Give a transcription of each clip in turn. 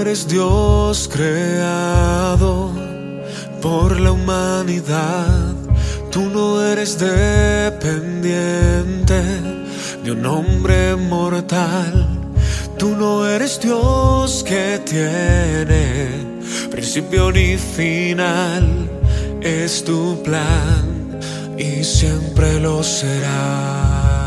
eres Dios creado por la humanidad. Tú no eres dependiente de un hombre mortal. Tú no eres Dios que tiene principio ni final. Es tu plan y siempre lo será.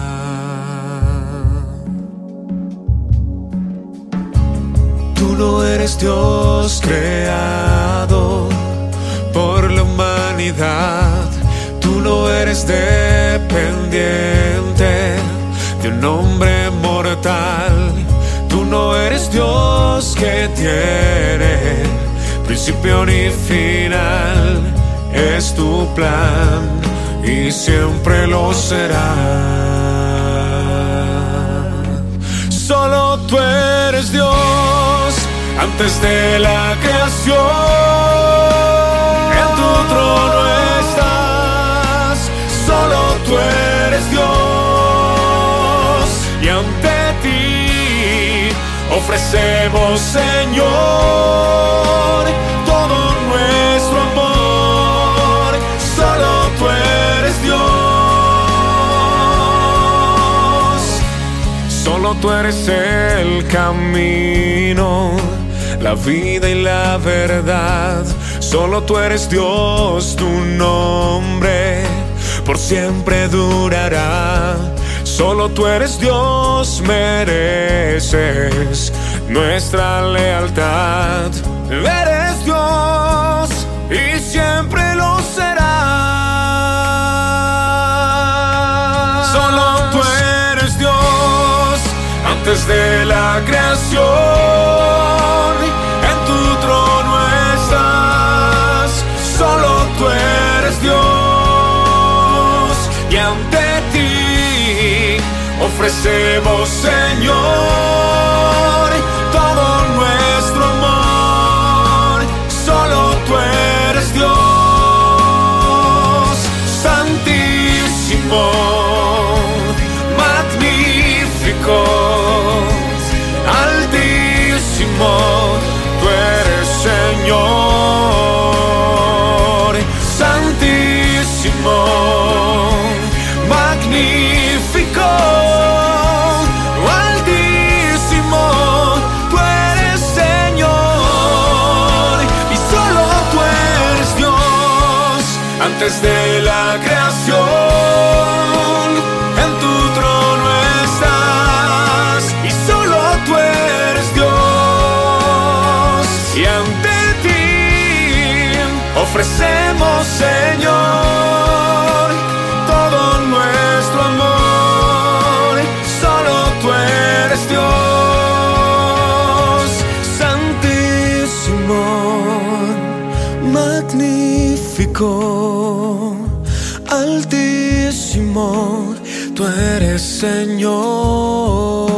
Tú no eres Dios creado por la humanidad. Tú no eres dependiente de un hombre mortal. Tú no eres Dios que tiene principio ni final. Es tu plan y siempre lo será. Solo tú eres Dios antes de la creación. En tu trono estás. Solo tú eres Dios y ante ti ofrecemos, Señor, todo nuestro amor. Solo tú eres Dios. Solo tú eres el camino, la vida y la verdad. Solo tú eres Dios, tu nombre por siempre durará. Solo tú eres Dios, mereces nuestra lealtad. Eres Dios y siempre lo serás. Solo tú eres Dios antes de la creación. En tu trono estás. Solo tú eres Dios y ante ti ofrecemos, Señor, todo nuestro amor. Solo tú eres Dios, santísimo, magnífico, altísimo. Tú eres Señor, santísimo, magnífico, altísimo. Tú eres Señor y solo tú eres Dios antes de la creación. En tu trono estás y solo tú eres Dios y ante ti ofrecemos, Señor, todo nuestro amor. Solo tú eres Dios, santísimo, magnífico, altísimo. Tú eres Señor.